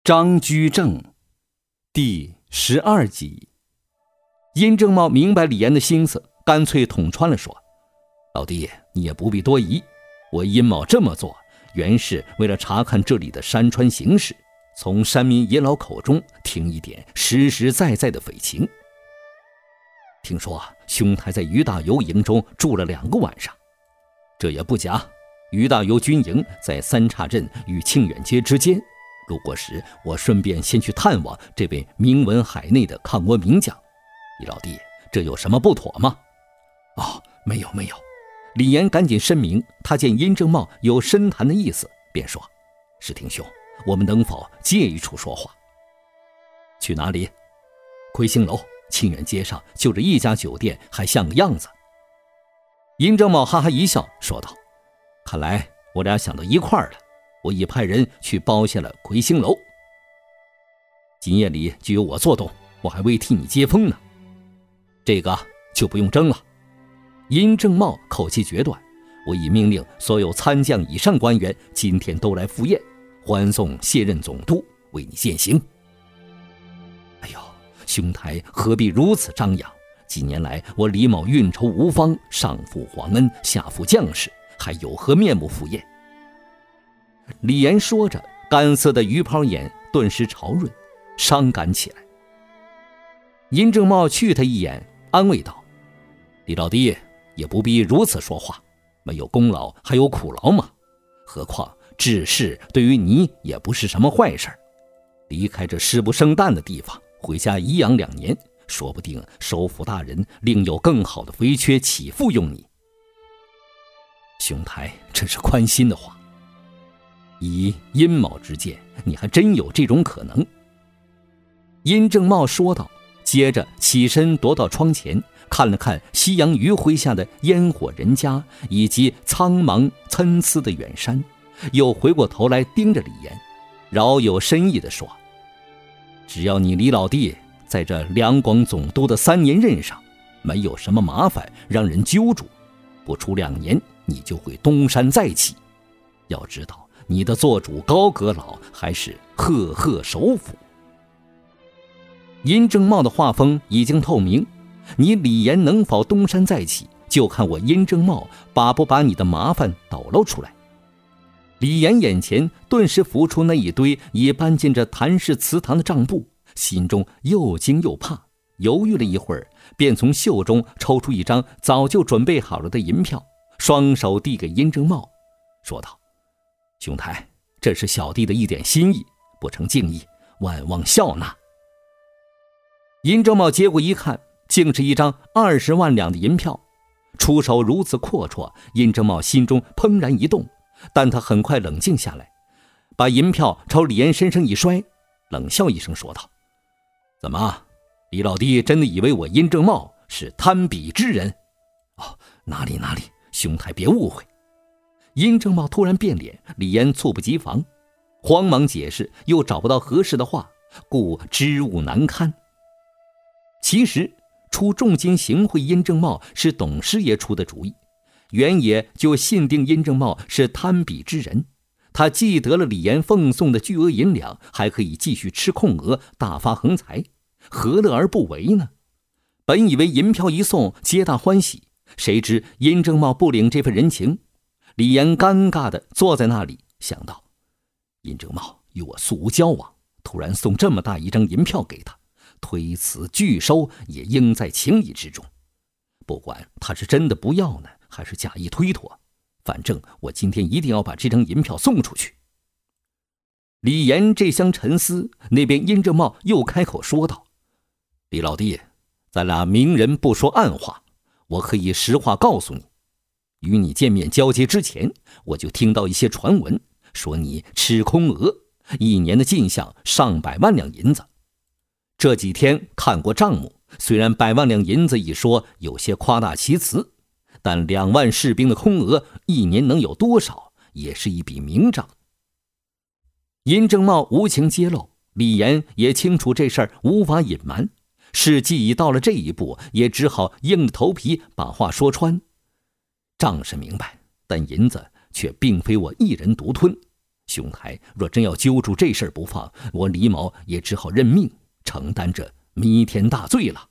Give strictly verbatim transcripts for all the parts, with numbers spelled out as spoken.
张居正第十二集。殷正茂明白李岩的心思，干脆捅穿了说：老弟，你也不必多疑，我殷某这么做原是为了查看这里的山川形势，从山民爷老口中听一点实实在在的匪情。听说兄台在于大猷营中住了两个晚上，这也不假，于大猷军营在三岔镇与庆远街之间，路过时我顺便先去探望这位名闻海内的抗倭名将。李老弟，这有什么不妥吗？哦，没有没有。李岩赶紧申明，他见殷正茂有深谈的意思，便说：石廷兄，我们能否借一处说话？去哪里？魁星楼，庆远街上就这一家酒店，还像个样子。殷正茂哈哈一笑，说道：看来我俩想到一块儿了，我已派人去包下了魁星楼，今夜里就由我做东，我还未替你接风呢。这个就不用争了。殷正茂口气决断，我已命令所有参将以上官员今天都来赴宴，欢送卸任总督，为你饯行。哎呦，兄台何必如此张扬？几年来我李某运筹无方，上负皇恩，下负将士，还有何面目赴宴？李岩说着，干涩的鱼泡眼顿时潮润，伤感起来。殷正茂觑他一眼，安慰道：李老弟也不必如此说话，没有功劳还有苦劳嘛，何况治世对于你也不是什么坏事，离开这师不生蛋的地方，回家颐养两年，说不定首府大人另有更好的肥缺起复用你。兄台真是宽心的话，以殷某之见，你还真有这种可能。殷正茂说道，接着起身踱到窗前，看了看夕阳余晖下的烟火人家以及苍茫参差的远山，又回过头来盯着李岩，饶有深意地说：只要你李老弟在这两广总督的三年任上，没有什么麻烦让人揪住，不出两年你就会东山再起。要知道你的做主高阁老还是赫赫首辅。殷正茂的画风已经透明，你李岩能否东山再起，就看我殷正茂把不把你的麻烦抖露出来。李岩眼前顿时浮出那一堆已搬进这谭氏祠堂的账簿，心中又惊又怕，犹豫了一会儿，便从袖中抽出一张早就准备好了的银票，双手递给殷正茂，说道：兄台，这是小弟的一点心意，不成敬意，万望笑纳。殷正茂接过一看，竟是一张二十万两的银票，出手如此阔绰，殷正茂心中怦然一动，但他很快冷静下来，把银票朝李岩身上一摔，冷笑一声说道：怎么，李老弟真的以为我殷正茂是贪笔之人？哦，哪里哪里，兄台别误会。殷正茂突然变脸，李岩猝不及防，慌忙解释，又找不到合适的话，故支吾难堪。其实出重金行贿殷正茂是董师爷出的主意，原也就信定殷正茂是贪笔之人，他既得了李岩奉送的巨额银两，还可以继续吃空额，大发横财，何乐而不为呢？本以为银票一送，皆大欢喜，谁知殷正茂不领这份人情。李岩尴尬地坐在那里，想到殷正茂与我素无交往，突然送这么大一张银票给他，推辞拒收也应在情理之中。不管他是真的不要呢，还是假意推脱，反正我今天一定要把这张银票送出去。李岩这厢沉思，那边殷正茂又开口说道：李老弟，咱俩明人不说暗话，我可以实话告诉你，与你见面交接之前，我就听到一些传闻，说你吃空额，一年的进项上百万两银子。这几天看过账目，虽然百万两银子一说有些夸大其词，但两万士兵的空额一年能有多少，也是一笔明账。殷正茂无情揭露，李岩也清楚这事儿无法隐瞒，事既已到了这一步，也只好硬着头皮把话说穿。账是明白，但银子却并非我一人独吞， 兄台若真要揪住这事儿不放，我李某也只好认命，承担这弥天大罪了。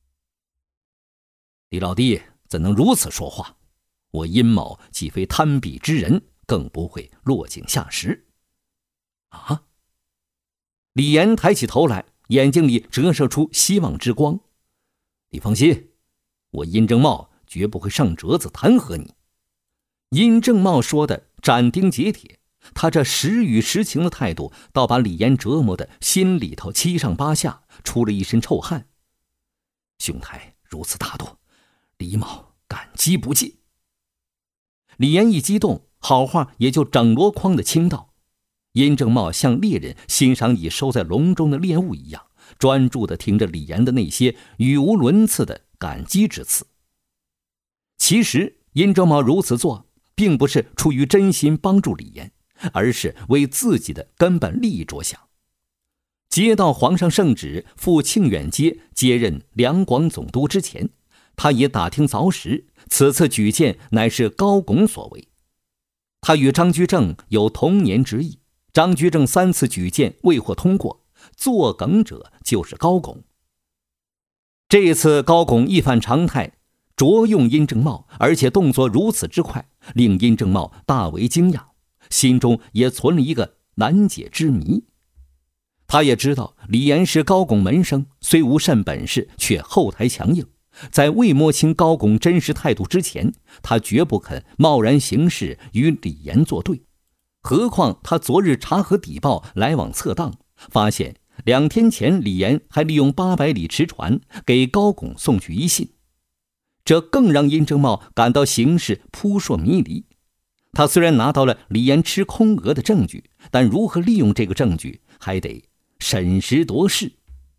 李老弟怎能如此说话？我殷某既非贪鄙之人，更不会落井下石。啊！李岩抬起头来，眼睛里折射出希望之光。你放心，我殷正茂绝不会上折子弹劾你。殷正茂说的斩钉截铁，他这实语实情的态度，倒把李岩折磨的心里头七上八下，出了一身臭汗。兄台如此大度，李某感激不尽。李岩一激动，好话也就整箩筐的倾倒。殷正茂像猎人欣赏已收在笼中的猎物一样，专注地听着李岩的那些语无伦次的感激之词。其实殷正茂如此做，并不是出于真心帮助李岩，而是为自己的根本利益着想。接到皇上圣旨赴庆远街接任两广总督之前，他也打听凿实，此次举荐乃是高拱所为。他与张居正有同年之意，张居正三次举荐未获通过，作梗者就是高拱。这次高拱一反常态，着用殷正茂，而且动作如此之快，令殷正茂大为惊讶，心中也存了一个难解之谜。他也知道李岩是高拱门生，虽无甚本事，却后台强硬，在未摸清高拱真实态度之前，他绝不肯贸然行事与李岩作对。何况他昨日查核底报来往侧当，发现两天前李岩还利用八百里驰船给高拱送去一信，这更让殷正茂感到形势扑朔迷离。他虽然拿到了李岩吃空额的证据，但如何利用这个证据，还得审时度势。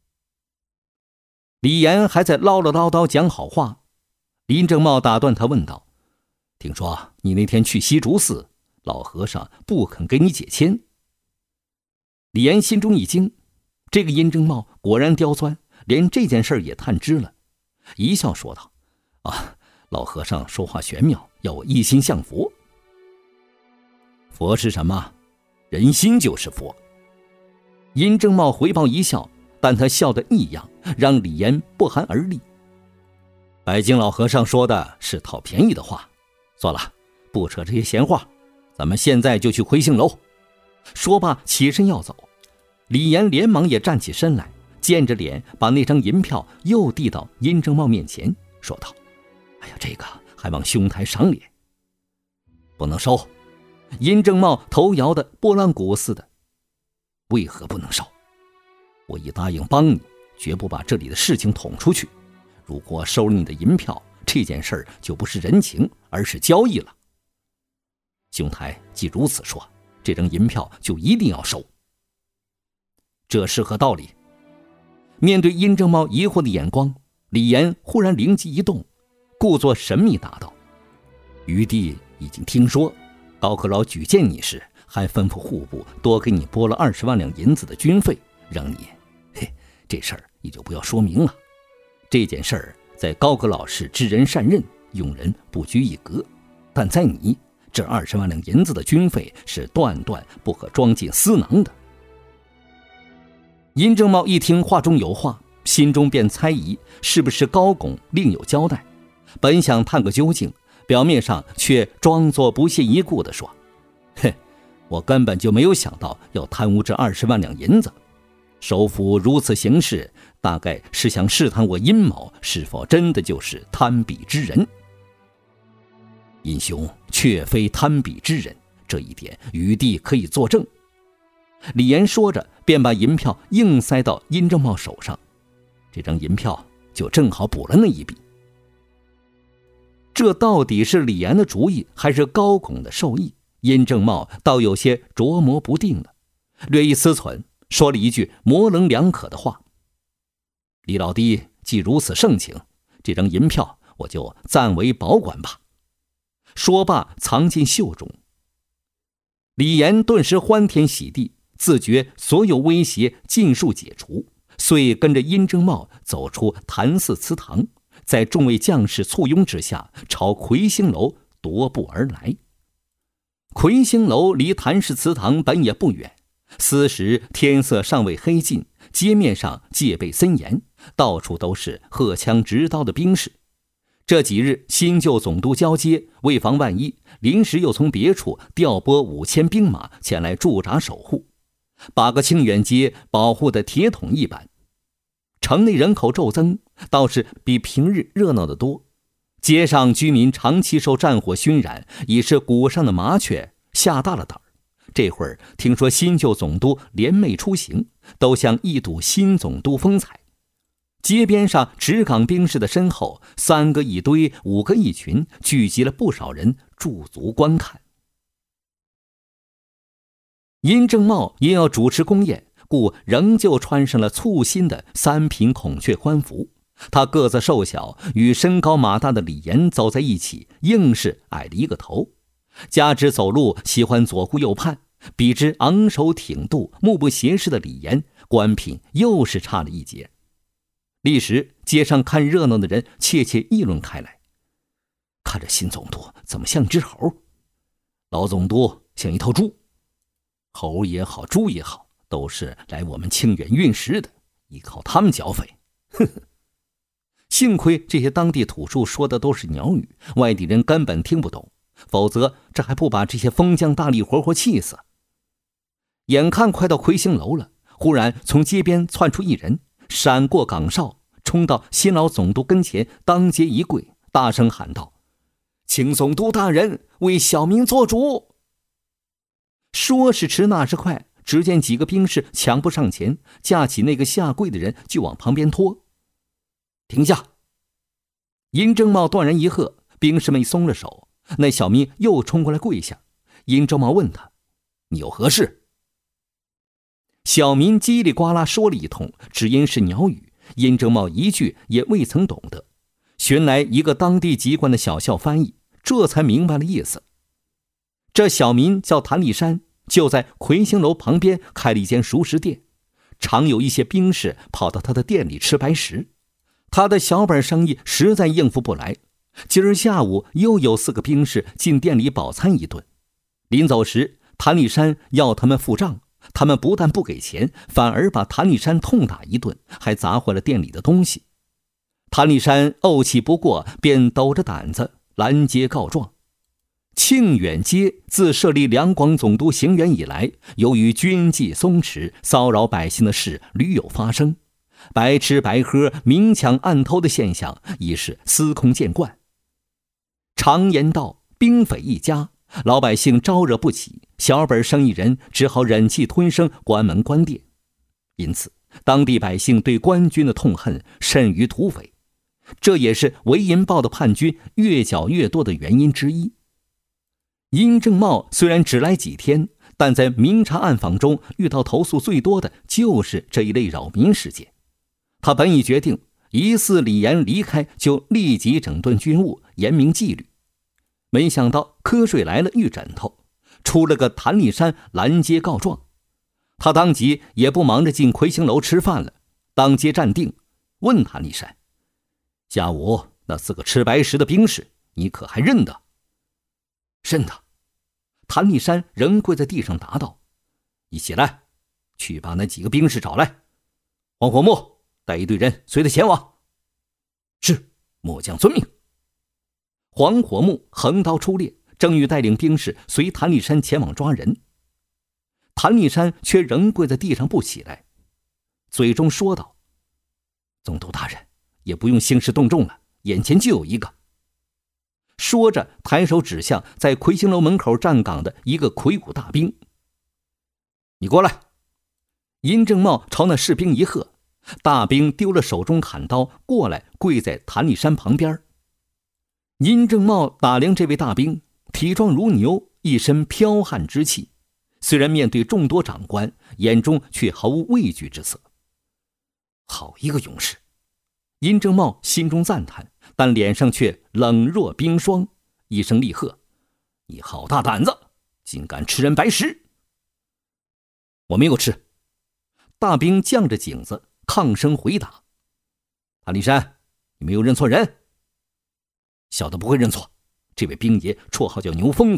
李岩还在唠唠叨叨讲好话，殷正茂打断他问道：听说你那天去西竹寺，老和尚不肯给你解签。李岩心中一惊，这个殷正茂果然刁钻，连这件事也探知了，一笑说道：啊，老和尚说话玄妙，要我一心向佛。佛是什么？人心就是佛。殷正茂回报一笑，但他笑得异样，让李岩不寒而栗。白金老和尚说的是讨便宜的话，算了，不扯这些闲话，咱们现在就去魁星楼。说罢起身要走，李岩连忙也站起身来，见着脸把那张银票又递到殷正茂面前，说道：哎呀，这个还望兄台赏脸。不能收。殷正茂头摇得拨浪鼓似的。为何不能收？我已答应帮你，绝不把这里的事情捅出去。如果收了你的银票，这件事儿就不是人情，而是交易了。兄台既如此说，这张银票就一定要收。这是何道理？面对殷正茂疑惑的眼光，李岩忽然灵机一动，故作神秘答道：余弟已经听说，高阁老举荐你时，还吩咐户部多给你拨了二十万两银子的军费，让你，嘿，这事儿你就不要说明了。这件事儿在高阁老是知人善任，用人不拘一格，但在你，这二十万两银子的军费是断断不可装进私囊的。殷正茂一听话中有话，心中便猜疑是不是高拱另有交代，本想探个究竟，表面上却装作不屑一顾地说：嘿，我根本就没有想到要贪污这二十万两银子，首府如此行事，大概是想试探我殷某是否真的就是贪鄙之人。殷兄确非贪鄙之人，这一点余弟可以作证。李岩说着，便把银票硬塞到殷正茂手上，这张银票就正好补了那一笔。这到底是李岩的主意，还是高拱的授意？殷正茂倒有些琢磨不定了，略一思忖，说了一句模棱两可的话：李老弟既如此盛情，这张银票我就暂为保管吧。说罢藏进袖中。李岩顿时欢天喜地，自觉所有威胁尽数解除，遂跟着殷正茂走出谭寺祠堂，在众位将士簇拥之下，朝魁星楼踱步而来。 魁星楼离谭氏祠堂本也不远，此时天色尚未黑尽，街面上戒备森严，到处都是荷枪执刀的兵士。这几日新旧总督交接，为防万一，临时又从别处调拨五千兵马前来驻扎守护，把个清远街保护的铁桶一般。城内人口骤增，倒是比平日热闹得多。街上居民长期受战火熏染，已是骨上的麻雀，吓大了胆儿。这会儿听说新旧总督联袂出行，都想一睹新总督风采。街边上执岗兵士的身后，三个一堆，五个一群，聚集了不少人驻足观看。殷正茂也要主持宫宴，故仍旧穿上了簇新的三品孔雀官服。他个子瘦小，与身高马大的李严走在一起，硬是矮了一个头。加之走路喜欢左顾右盼，比之昂首挺肚、目不斜视的李严，官品又是差了一截。立时街上看热闹的人窃窃议论开来，看着新总督怎么像只猴，老总督像一头猪。猴也好，猪也好，都是来我们清远运食的，依靠他们剿匪。呵呵。幸亏这些当地土著说的都是鸟语，外地人根本听不懂，否则这还不把这些封疆大吏活活气死。眼看快到魁星楼了，忽然从街边窜出一人，闪过岗哨，冲到新老总督跟前，当街一跪，大声喊道：请总督大人为小民做主。说时迟那时快，只见几个兵士抢步上前，架起那个下跪的人就往旁边拖。停下！殷正茂断然一喝，兵士们松了手，那小民又冲过来跪下。殷正茂问他：你有何事？小民叽里呱啦说了一通，只因是鸟语，殷正茂一句也未曾懂得。寻来一个当地籍贯的小校翻译，这才明白了意思。这小民叫谭立山，就在魁星楼旁边开了一间熟食店，常有一些兵士跑到他的店里吃白食。他的小本生意实在应付不来，今儿下午又有四个兵士进店里饱餐一顿。临走时，谭立山要他们付账，他们不但不给钱，反而把谭立山痛打一顿，还砸坏了店里的东西。谭立山怄气不过，便抖着胆子拦街告状。庆远街自设立两广总督行辕以来，由于军纪松弛，骚扰百姓的事屡有发生，白吃白喝、明抢暗偷的现象已是司空见惯。常言道，兵匪一家，老百姓招惹不起，小本生意人只好忍气吞声，关门关店。因此当地百姓对官军的痛恨甚于土匪，这也是韦银豹的叛军越剿越多的原因之一。殷正茂虽然只来几天，但在明察暗访中遇到投诉最多的就是这一类扰民事件。他本已决定疑似李严离开就立即整顿军务，严明纪律，没想到瞌睡来了遇枕头，出了个谭立山拦街告状。他当即也不忙着进魁星楼吃饭了，当街站定，问谭立山：下午那四个吃白食的兵士你可还认得？认得。谭立山仍跪在地上答道：你起来，去把那几个兵士找来。黄火木带一队人随他前往。是，末将遵命。黄火木横刀出列，正欲带领兵士随谭立山前往抓人，谭立山却仍跪在地上不起来，嘴中说道：总督大人也不用兴师动众了，眼前就有一个。说着抬手指向在魁星楼门口站岗的一个魁梧大兵：你过来。殷正茂朝那士兵一喝，大兵丢了手中砍刀，过来跪在谭立山旁边。殷正茂打量这位大兵，体壮如牛，一身剽悍之气，虽然面对众多长官，眼中却毫无畏惧之色。好一个勇士！殷正茂心中赞叹，但脸上却冷若冰霜，一声厉喝：你好大胆子，竟敢吃人白食！我没有吃。大兵犟着颈子抗声回答：谭立山，你没有认错人。小的不会认错，这位兵爷绰号叫牛疯子，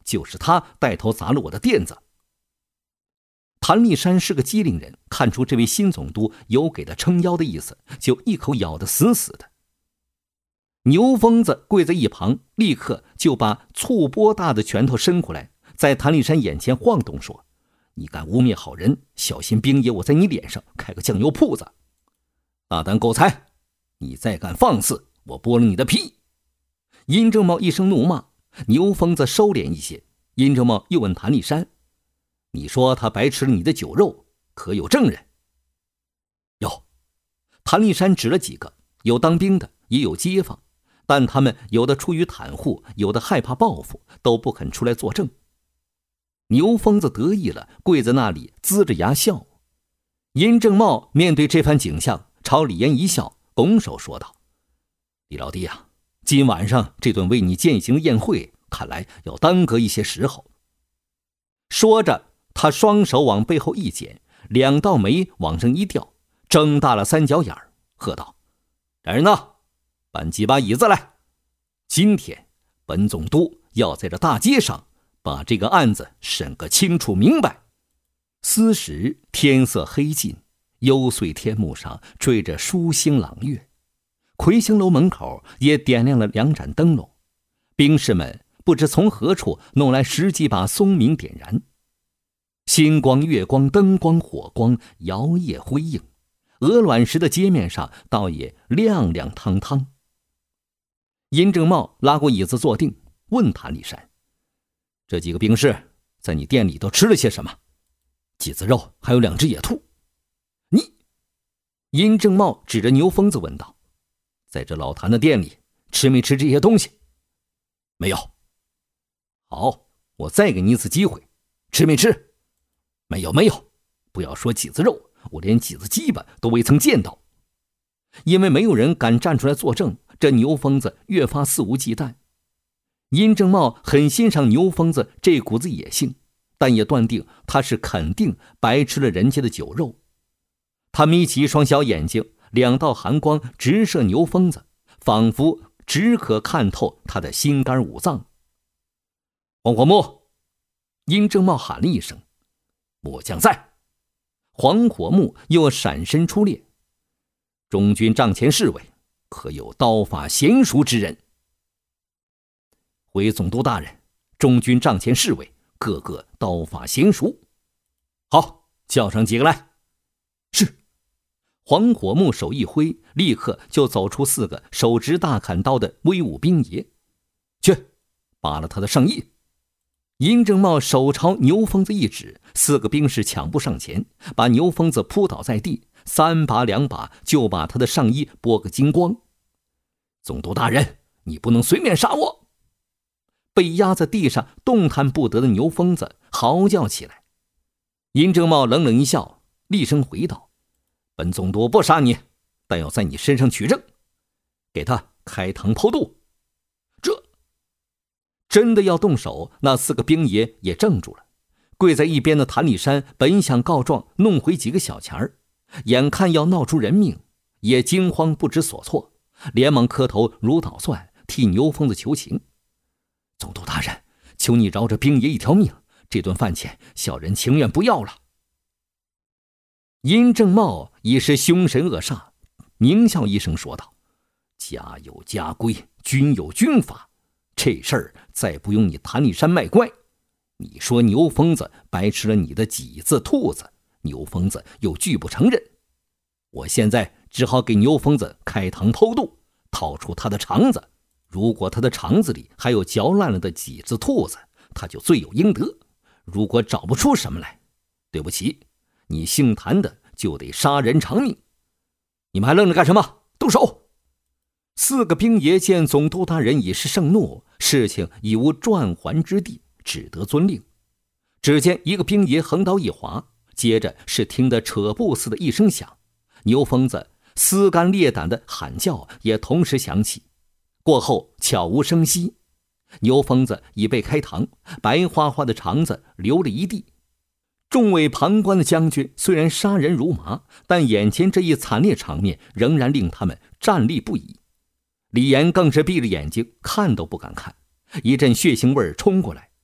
就是他带头砸了我的垫子。谭立山是个机灵人，看出这位新总督有给他撑腰的意思，就一口咬得死死的。牛疯子跪在一旁，立刻就把醋钵大的拳头伸过来，在谭立山眼前晃动，说：你敢污蔑好人，小心兵爷我在你脸上开个酱油铺子！大胆狗才，你再敢放肆，我剥了你的皮！殷正茂一声怒骂，牛疯子收敛一些。殷正茂又问谭立山：你说他白吃了你的酒肉，可有证人？有。谭立山指了几个，有当兵的，也有街坊，但他们有的出于袒护，有的害怕报复，都不肯出来作证。牛疯子得意了，跪在那里呲着牙笑。殷正茂面对这番景象，朝李岩一笑，拱手说道：李老弟啊，今晚上这顿为你饯行的宴会，看来要耽搁一些时候。说着，他双手往背后一剪，两道眉往上一吊，睁大了三角眼儿，喝道：来人呐，搬几把椅子来！今天本总督要在这大街上把这个案子审个清楚明白。此时天色黑尽，幽邃天幕上缀着疏星朗月，魁星楼门口也点亮了两盏灯笼，兵士们不知从何处弄来十几把松明点燃，星光月光灯光火光摇曳辉映，鹅卵石的街面上倒也亮亮堂堂。殷正茂拉过椅子坐定，问谭立山：这几个兵士在你店里都吃了些什么？几子肉还有两只野兔。你殷正茂指着牛疯子问道：在这老谭的店里吃没吃这些东西？没有。好，我再给你一次机会，吃没吃？没有没有。不要说几子肉，我连几子鸡巴都未曾见到。因为没有人敢站出来作证，这牛疯子越发肆无忌惮。殷正茂很欣赏牛疯子这股子野性，但也断定他是肯定白吃了人家的酒肉。他眯起一双小眼睛，两道寒光直射牛疯子，仿佛只可看透他的心肝五脏。黄火木！殷正茂喊了一声：末将在！黄火木又闪身出列：中军帐前侍卫，可有刀法娴熟之人？回总督大人，中军帐前侍卫个个刀法娴熟。好，叫上几个来。是。黄火木手一挥，立刻就走出四个手执大砍刀的威武兵爷。去，扒了他的上衣。殷正茂手朝牛疯子一指，四个兵士抢步上前，把牛疯子扑倒在地，三把两把就把他的上衣剥个精光。总督大人，你不能随便杀我！被压在地上动弹不得的牛疯子嚎叫起来。殷正茂冷冷一笑，厉声回道：本总督不杀你，但要在你身上取证，给他开膛剖肚。这真的要动手，那四个兵爷也怔住了。跪在一边的谭立山本想告状弄回几个小钱儿，眼看要闹出人命，也惊慌不知所措，连忙磕头如捣蒜，替牛疯子求情：总督大人，求你饶这兵爷一条命，这顿饭钱小人情愿不要了。殷正茂已是凶神恶煞，狞笑一声说道：家有家规，军有军法，这事儿再不用你谭立山卖乖。你说牛疯子白吃了你的几子兔子，牛疯子又拒不承认，我现在只好给牛疯子开膛剖肚，掏出他的肠子，如果他的肠子里还有嚼烂了的几只兔子，他就罪有应得。如果找不出什么来，对不起，你姓谭的就得杀人偿命。你们还愣着干什么？动手！四个兵爷见总督大人已是盛怒，事情已无转圜之地，只得遵令。只见一个兵爷横刀一划，接着是听得扯布似的一声响，牛疯子撕肝裂胆的喊叫也同时响起。过后悄无声息，牛疯子已被开膛，白花花的肠子流了一地。众位旁观的将军虽然杀人如麻，但眼前这一惨烈场面仍然令他们战栗不已。李岩更是闭着眼睛，看都不敢看。一阵血腥味冲过来，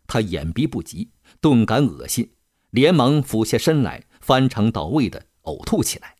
他眼鼻不及，顿感恶心，连忙俯下身来，翻肠倒胃地呕吐起来。